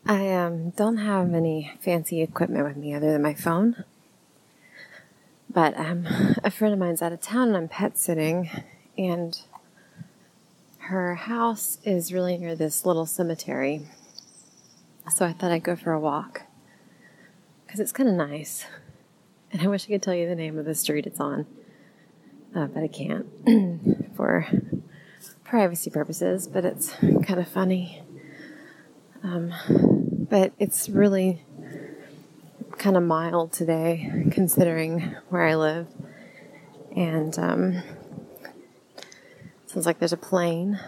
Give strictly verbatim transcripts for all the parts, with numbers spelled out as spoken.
I um, don't have any fancy equipment with me other than my phone. But um, a friend of mine's out of town and I'm pet sitting. And her house is really near this little cemetery. So I thought I'd go for a walk. Because it's kind of nice. And I wish I could tell you the name of the street it's on. Uh, but I can't. For privacy purposes. But it's kind of funny. Um, but it's really kind of mild today, considering where I live. And um, sounds like there's a plane.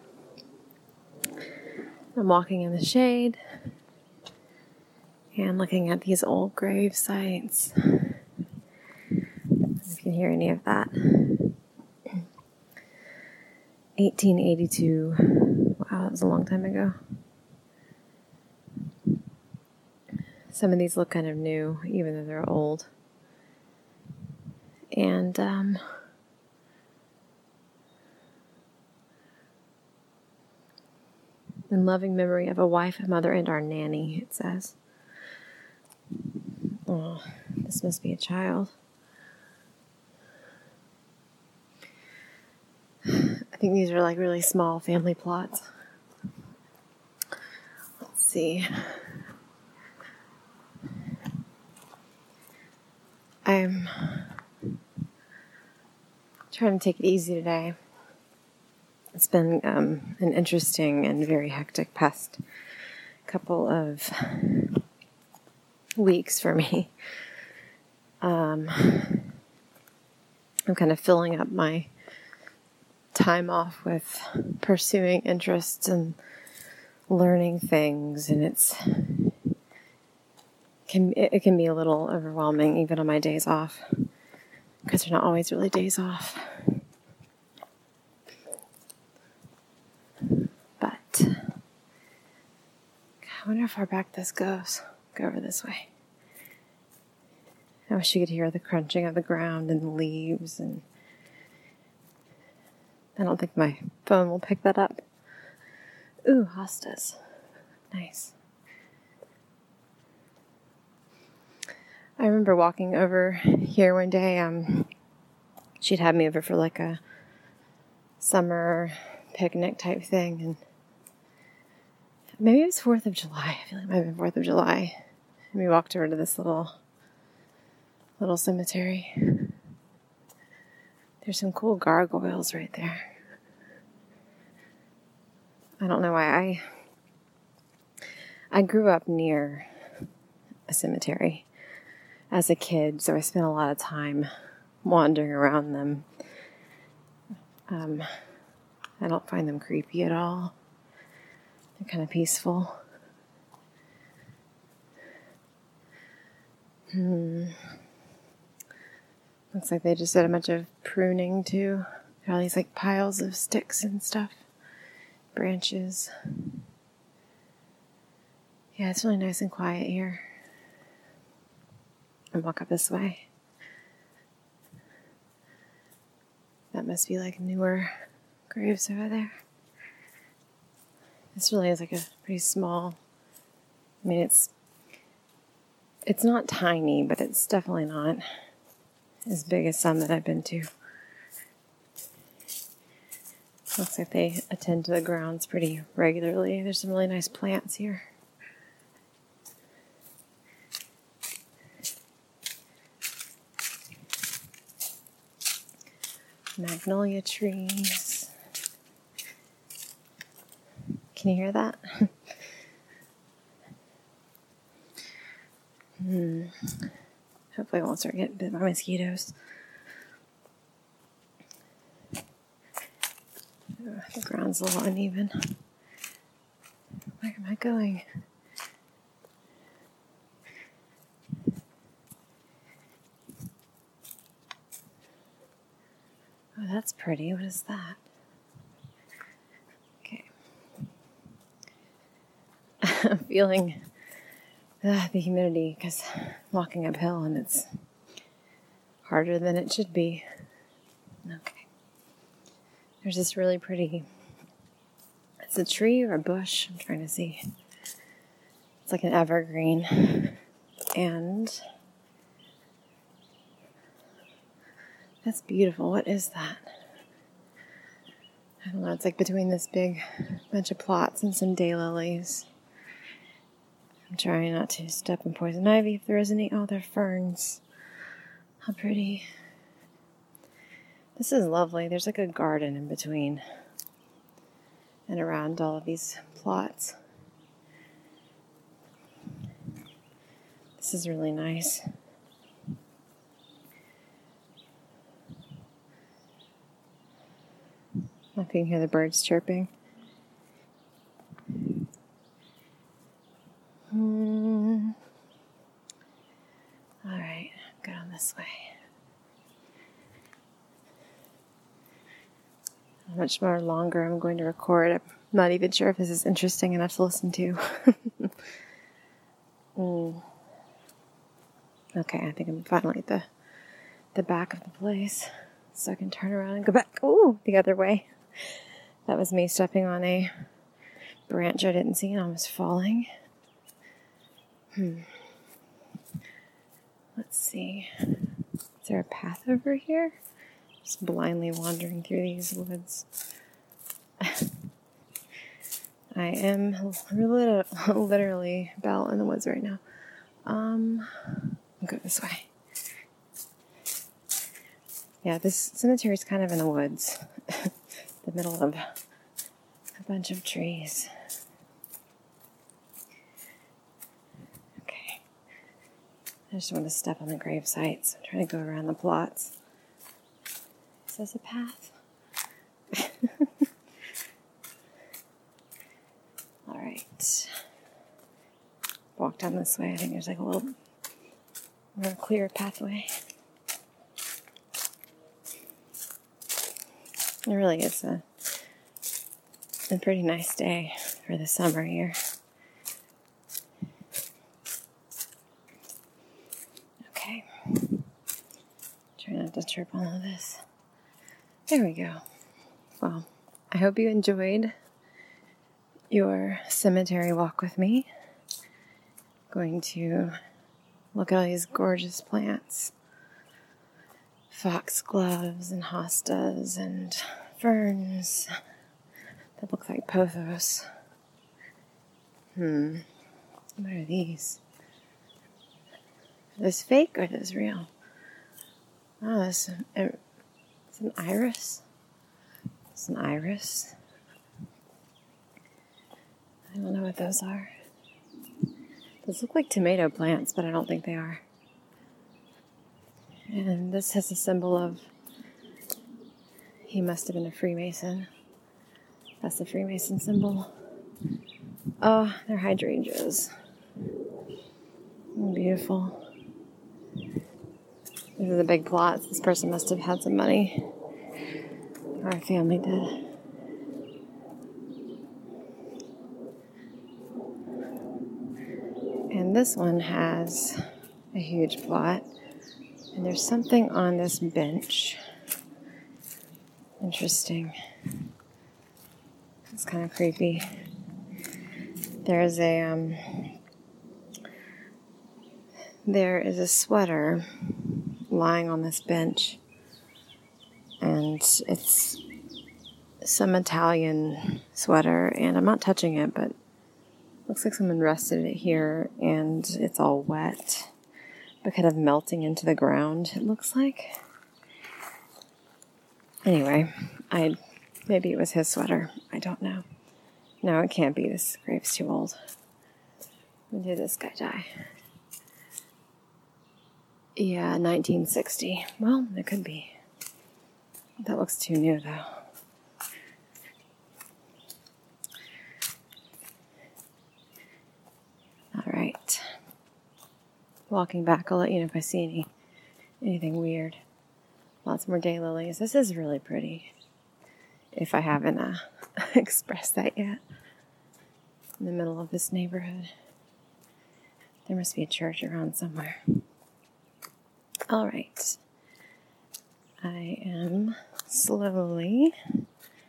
I'm walking in the shade and looking at these old grave sites. I don't know if you can hear any of that. eighteen eighty-two. Wow, that was a long time ago. Some of these look kind of new, even though they're old. And, um, in loving memory of a wife, a mother, and our nanny, it says. Oh, this must be a child. I think these are like really small family plots. Let's see. I'm trying to take it easy today. It's been um, an interesting and very hectic past couple of weeks for me. Um, I'm kind of filling up my time off with pursuing interests and learning things, and it's can it can be a little overwhelming even on my days off, because they're not always really days off. But I wonder how far back this goes. Go over this way. I wish you could hear the crunching of the ground and the leaves, and I don't think my phone will pick that up. Ooh, hostas. Nice. I remember walking over here one day. Um, she'd had me over for like a summer picnic type thing, and maybe it was fourth of July. I feel like it might have been fourth of July. And we walked over to this little little cemetery. There's some cool gargoyles right there. I don't know why I I grew up near a cemetery as a kid, so I spent a lot of time wandering around them. Um, I don't find them creepy at all. They're kind of peaceful. Hmm. Looks like they just did a bunch of pruning too. There are all these like piles of sticks and stuff. Branches. Yeah, it's really nice and quiet here. And walk up this way. That must be like newer graves over there. This really is like a pretty small, I mean it's it's not tiny, but it's definitely not as big as some that I've been to. Looks like they attend to the grounds pretty regularly. There's some really nice plants here. Magnolia trees. Can you hear that? hmm. Hopefully I won't start getting bit by mosquitoes. Oh, the ground's a little uneven. Where am I going? Oh, that's pretty. What is that? Okay. I'm feeling uh, the humidity because I'm walking uphill and it's harder than it should be. Okay. There's this really pretty, it's a tree or a bush, I'm trying to see. It's like an evergreen. And that's beautiful. What is that? I don't know. It's like between this big bunch of plots and some daylilies. I'm trying not to step in poison ivy if there is any. Oh, they're ferns. How pretty. This is lovely. There's like a garden in between and around all of these plots. This is really nice. I can hear the birds chirping. Hmm. All right, go on this way. How much more longer I'm going to record. I'm not even sure if this is interesting enough to listen to. mm. Okay, I think I'm finally at the, the back of the place. So I can turn around and go back. Ooh, the other way. That was me stepping on a branch I didn't see and almost falling. Hmm. Let's see. Is there a path over here? Just blindly wandering through these woods. I am literally Belle in the woods right now. Um, I'll go this way. Yeah, this cemetery is kind of in the woods. The middle of a bunch of trees. Okay. I just want to step on the grave sites. I'm trying to go around the plots. Is this a path? All right. Walk down this way. I think there's like a little more clear pathway. It really is a, a pretty nice day for the summer here. Okay. Try not to trip on all this. There we go. Well, I hope you enjoyed your cemetery walk with me. Going to look at all these gorgeous plants. Foxgloves and hostas and ferns that look like pothos. Hmm. What are these? Are those fake or are those real? Oh, that's an, it's an iris. It's an iris. I don't know what those are. Those look like tomato plants, but I don't think they are. And this has a symbol of, he must have been a Freemason. That's the Freemason symbol. Oh, they're hydrangeas. Beautiful. These are the big plots. This person must have had some money. Our family did. And this one has a huge plot. And there's something on this bench. Interesting. It's kind of creepy. There's a, um, there is a sweater lying on this bench. And it's some Italian sweater. And I'm not touching it, but it looks like someone rested it here. And it's all wet. But kind of melting into the ground, it looks like. Anyway, I maybe it was his sweater. I don't know. No, it can't be. This grave's too old. When did this guy die? Yeah, nineteen sixty. Well, it could be. That looks too new, though. All right. Walking back, I'll let you know if I see any anything weird. Lots more daylilies. This is really pretty. If I haven't uh, expressed that yet. In the middle of this neighborhood. There must be a church around somewhere. All right. I am slowly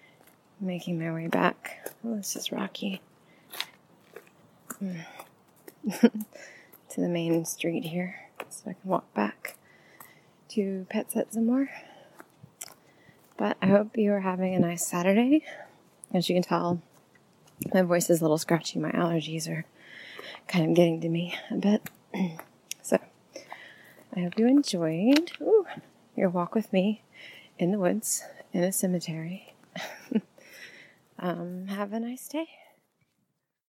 making my way back. Oh, this is rocky. Hmm. to the main street here so I can walk back to Pet Sit some more. But I hope you are having a nice Saturday. As you can tell, my voice is a little scratchy. My allergies are kind of getting to me a bit. So, I hope you enjoyed ooh, your walk with me in the woods, in a cemetery. um, have a nice day.